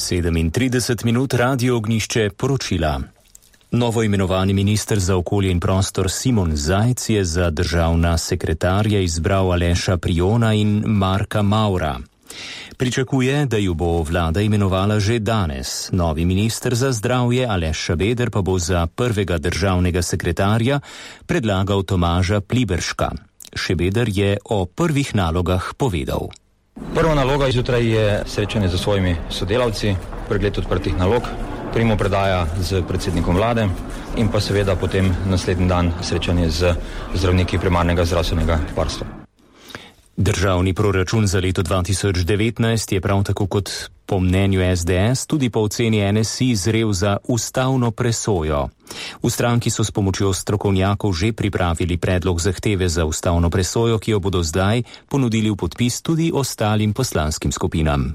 9:37 Radio Ognjišče poročila. Novo imenovani minister za okolje in prostor Simon Zajc je za državna sekretarja izbral Aleša Prijona in Marka Maura. Pričakuje, da ju bo vlada imenovala že danes. Novi minister za zdravje Aleš Šabeder pa bo za prvega državnega sekretarja predlagal Tomaža Pliberška. Šabeder je o prvih nalogah povedal. Prva naloga zjutraj je srečanje z svojimi sodelavci, pregled odprtih nalog, primopredaja z predsednikom vlade in pa seveda potem naslednji dan srečanje z zdravniki primarnega zdravstvenega varstva. Državni proračun za leto 2019 je prav tako kot po mnenju SDS tudi po oceni NSI zrel za ustavno presojo. V stranki so s pomočjo strokovnjakov že pripravili predlog zahteve za ustavno presojo, ki jo bodo zdaj ponudili v podpis tudi ostalim poslanskim skupinam.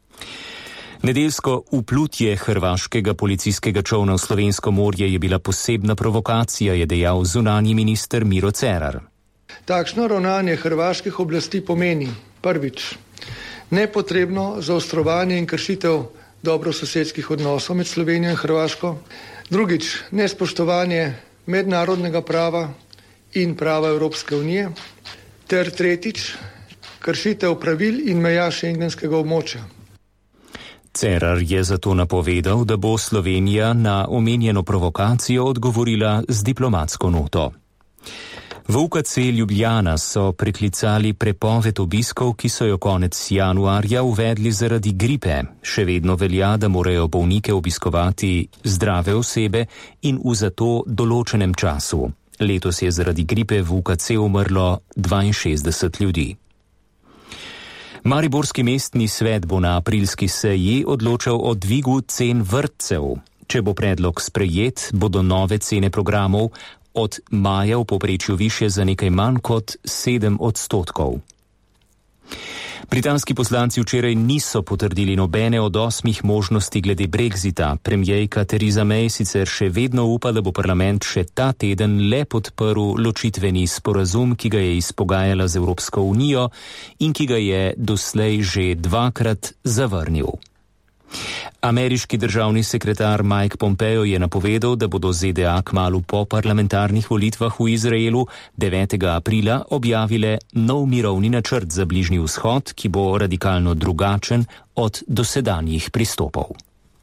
Nedeljsko vplutje hrvaškega policijskega čolna v slovensko morje je bila posebna provokacija, je dejal zunanji minister Miro Cerar. Takšno ravnanje hrvaških oblasti pomeni, prvič, nepotrebno zaostrovanje in kršitev dobrososedskih odnosov med Slovenijo in Hrvaško, drugič, nespoštovanje mednarodnega prava in prava Evropske unije, ter tretjič, kršitev pravil in meja šengenskega območja. Cerar je zato napovedal, da bo Slovenija na omenjeno provokacijo odgovorila z diplomatsko noto. V UKC Ljubljana so preklicali prepoved obiskov, ki so jo konec januarja uvedli zaradi gripe. Še vedno velja, da morajo bolnike obiskovati zdrave osebe in v zato določenem času. Letos je zaradi gripe v UKC umrlo 62 ljudi. Mariborski mestni svet bo na aprilski seji odločal o dvigu cen vrtcev. Če bo predlog sprejet, bodo nove cene programov od maja v povprečju višje za nekaj manj kot 7%. Britanski poslanci včeraj niso potrdili nobene od 8 možnosti glede Brexita. Premierka Theresa May sicer še vedno upa, da bo parlament še ta teden le podprl ločitveni sporazum, ki ga je izpogajala z Evropsko unijo in ki ga je doslej že dvakrat zavrnil. Ameriški državni sekretar Mike Pompeo je napovedal, da bodo ZDA kmalu po parlamentarnih volitvah v Izraelu 9. aprila objavile nov mirovni načrt za Bližnji vzhod, ki bo radikalno drugačen od dosedanjih pristopov.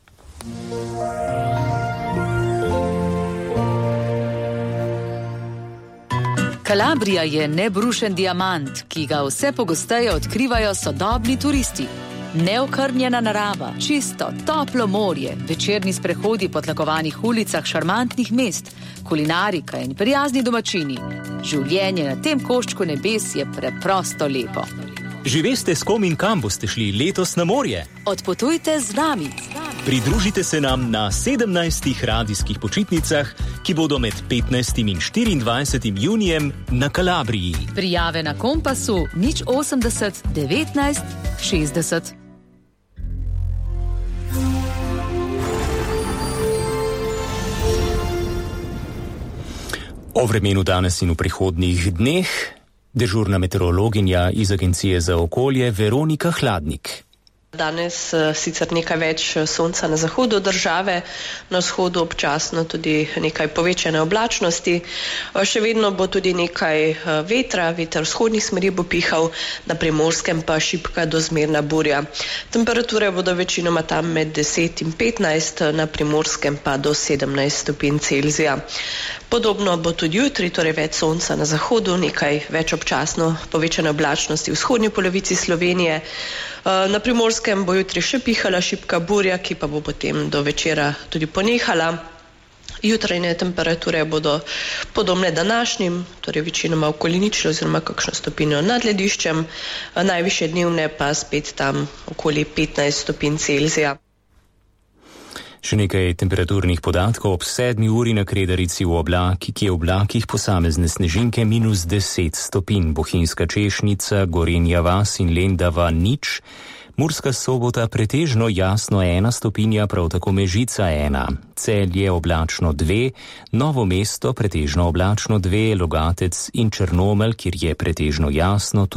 Kalabrija je nebrušen diamant, ki ga vse pogosteje odkrivajo sodobni turisti. Neokrnjena narava, čisto, toplo morje, večerni sprehodi po tlakovanih ulicah šarmantnih mest, kulinarika in prijazni domačini. Življenje na tem koščku nebes je preprosto lepo. Že veste, s kom in kam boste šli letos na morje? Odpotujte z nami. Pridružite se nam na 17 radijskih počitnicah, ki bodo med 15. in 24. junijem na Kalabriji. Prijave na Kompasu 080 19 60. O vremenu danes in v prihodnjih dneh dežurna meteorologinja iz Agencije za okolje Veronika Hladnik. Danes sicer nekaj več sonca na zahodu države, na vzhodu občasno tudi nekaj povečane oblačnosti. Še vedno bo tudi nekaj vetra, veter vzhodnih smeri bo pihal, na Primorskem pa šibka do zmerna burja. Temperature bodo večinoma tam med 10 in 15, na Primorskem pa do 17 stopinj Celzija. Podobno bo tudi jutri, torej več sonca na zahodu, nekaj več občasno povečane oblačnosti v vzhodnji polovici Slovenije. Na Primorskem bo jutri še pihala šibka burja, ki pa bo potem do večera tudi ponehala. Jutrajne temperature bodo podobne današnjim, torej večinoma okoli ničle oziroma kakšno stopinjo nad lediščem, najvišje dnevne pa spet tam okoli 15 stopinj Celzija. Še nekaj temperaturnih podatkov ob 7 uri na Kredarici v oblaki, ki je v oblakih posamezne snežinke -10 stopinj, Bohinjska Češnica, Gorenja vas in Lendava 0, Murska Sobota pretežno jasno 1 stopinja, prav tako Mežica 1, Celje oblačno 2, Novo mesto pretežno oblačno 2, Logatec in Črnomelj, kjer je pretežno jasno